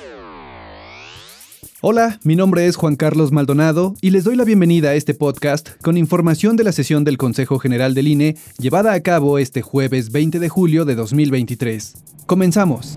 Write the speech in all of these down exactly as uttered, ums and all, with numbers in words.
Hola, mi nombre es Juan Carlos Maldonado y les doy la bienvenida a este podcast con información de la sesión del Consejo General del I N E llevada a cabo este jueves veinte de julio de dos mil veintitrés. Comenzamos.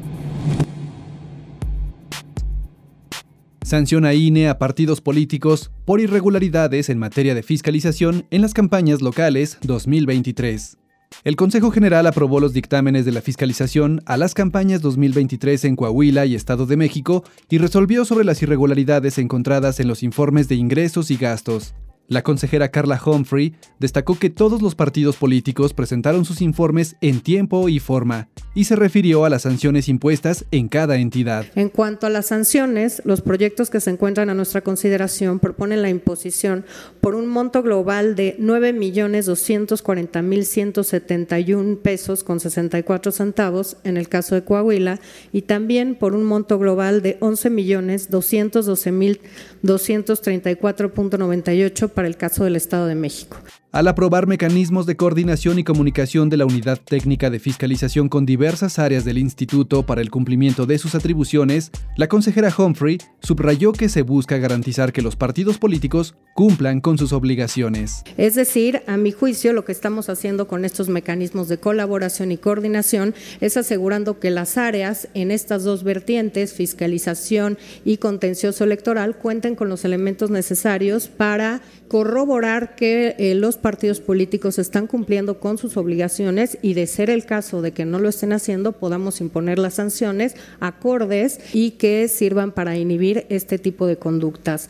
Sanciona I N E a partidos políticos por irregularidades en materia de fiscalización en las campañas locales dos mil veintitrés. El Consejo General aprobó los dictámenes de la fiscalización a las campañas dos mil veintitrés en Coahuila y Estado de México y resolvió sobre las irregularidades encontradas en los informes de ingresos y gastos. La consejera Carla Humphrey destacó que todos los partidos políticos presentaron sus informes en tiempo y forma, y se refirió a las sanciones impuestas en cada entidad. En cuanto a las sanciones, los proyectos que se encuentran a nuestra consideración proponen la imposición por un monto global de nueve millones doscientos cuarenta mil ciento setenta y uno pesos con sesenta y cuatro centavos en el caso de Coahuila y también por un monto global de once millones doscientos doce mil doscientos treinta y cuatro punto noventa y ocho para el caso del Estado de México. Al aprobar mecanismos de coordinación y comunicación de la Unidad Técnica de Fiscalización con diversas áreas del Instituto para el cumplimiento de sus atribuciones, la consejera Humphrey subrayó que se busca garantizar que los partidos políticos cumplan con sus obligaciones. Es decir, a mi juicio, lo que estamos haciendo con estos mecanismos de colaboración y coordinación es asegurando que las áreas en estas dos vertientes, fiscalización y contencioso electoral, cuenten con los elementos necesarios para corroborar que eh, los partidos políticos están cumpliendo con sus obligaciones y, de ser el caso de que no lo estén haciendo, podamos imponer las sanciones acordes y que sirvan para inhibir este tipo de conductas.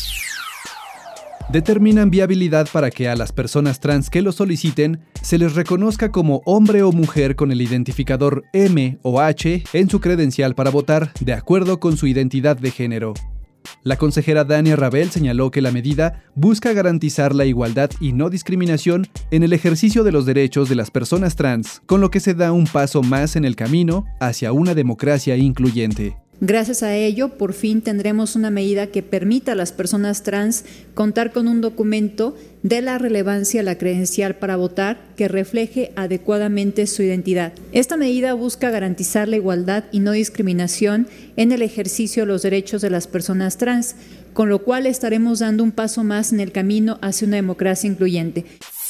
Determinan viabilidad para que a las personas trans que lo soliciten se les reconozca como hombre o mujer con el identificador M o H en su credencial para votar de acuerdo con su identidad de género. La consejera Dania Rabel señaló que la medida busca garantizar la igualdad y no discriminación en el ejercicio de los derechos de las personas trans, con lo que se da un paso más en el camino hacia una democracia incluyente. Gracias a ello, por fin tendremos una medida que permita a las personas trans contar con un documento de la relevancia de la credencial para votar que refleje adecuadamente su identidad. Esta medida busca garantizar la igualdad y no discriminación en el ejercicio de los derechos de las personas trans, con lo cual estaremos dando un paso más en el camino hacia una democracia incluyente.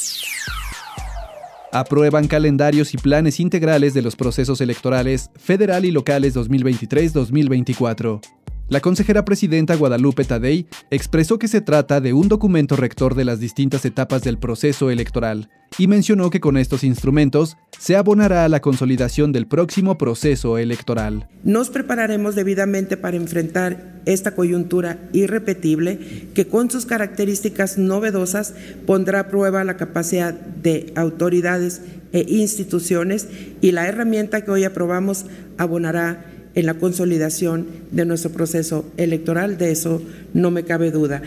Aprueban calendarios y planes integrales de los procesos electorales federal y locales dos mil veintitrés dos mil veinticuatro. La consejera presidenta Guadalupe Tadei expresó que se trata de un documento rector de las distintas etapas del proceso electoral y mencionó que con estos instrumentos se abonará a la consolidación del próximo proceso electoral. Nos prepararemos debidamente para enfrentar esta coyuntura irrepetible que con sus características novedosas pondrá a prueba la capacidad de autoridades e instituciones y la herramienta que hoy aprobamos abonará en la consolidación de nuestro proceso electoral, de eso no me cabe duda.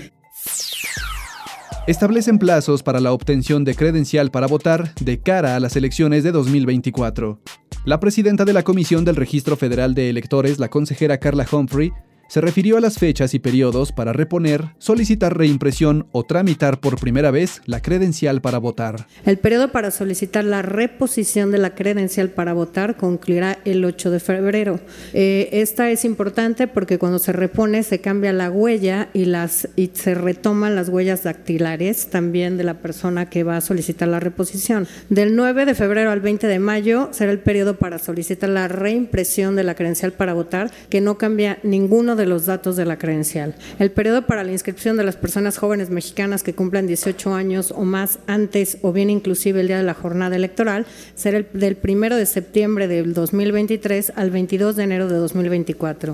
Establecen plazos para la obtención de credencial para votar de cara a las elecciones de dos mil veinticuatro. La presidenta de la Comisión del Registro Federal de Electores, la consejera Carla Humphrey, se refirió a las fechas y periodos para reponer, solicitar reimpresión o tramitar por primera vez la credencial para votar. El periodo para solicitar la reposición de la credencial para votar concluirá el ocho de febrero. Eh, esta es importante porque cuando se repone se cambia la huella y, las, y se retoman las huellas dactilares también de la persona que va a solicitar la reposición. Del nueve de febrero al veinte de mayo será el periodo para solicitar la reimpresión de la credencial para votar, que no cambia ninguno de de los datos de la credencial. El periodo para la inscripción de las personas jóvenes mexicanas que cumplan dieciocho años o más antes o bien inclusive el día de la jornada electoral será el del primero de septiembre del dos mil veintitrés al veintidós de enero de dos mil veinticuatro.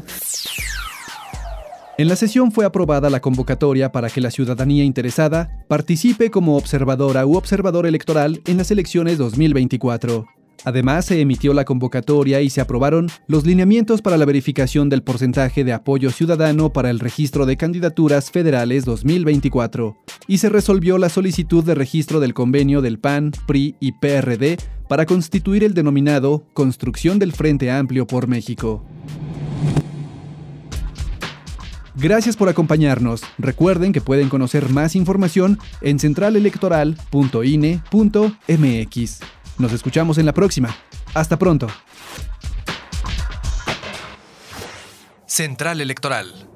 En la sesión fue aprobada la convocatoria para que la ciudadanía interesada participe como observadora u observador electoral en las elecciones dos mil veinticuatro. Además, se emitió la convocatoria y se aprobaron los lineamientos para la verificación del porcentaje de apoyo ciudadano para el registro de candidaturas federales dos mil veinticuatro, y se resolvió la solicitud de registro del convenio del P A N, P R I y P R D para constituir el denominado Construcción del Frente Amplio por México. Gracias por acompañarnos. Recuerden que pueden conocer más información en central electoral punto i n e punto m x. Nos escuchamos en la próxima. Hasta pronto. Central Electoral.